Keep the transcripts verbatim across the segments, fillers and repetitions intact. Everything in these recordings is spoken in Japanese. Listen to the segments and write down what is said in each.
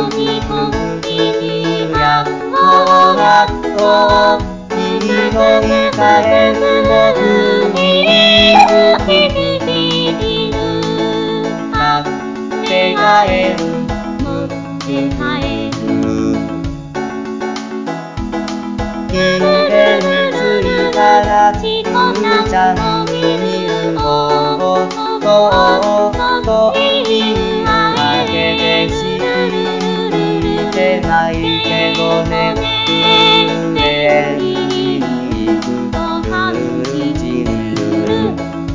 のにこにやほらと君の見返す僕に好きにできるか願えるも願えるゆれるついたらくーちゃんの耳をとと言うわけで知ってないけどね上に行くと感じる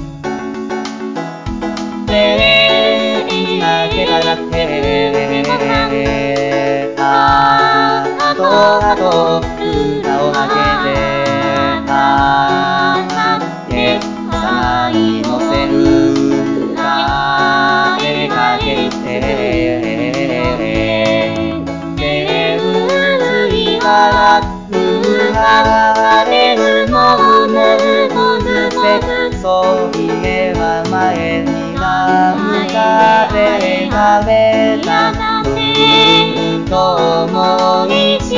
で今けからってああとあと蓋を開けて最後線が描けて手薄いから奪われるものとずってそういえば前になんかで食べたうんと思い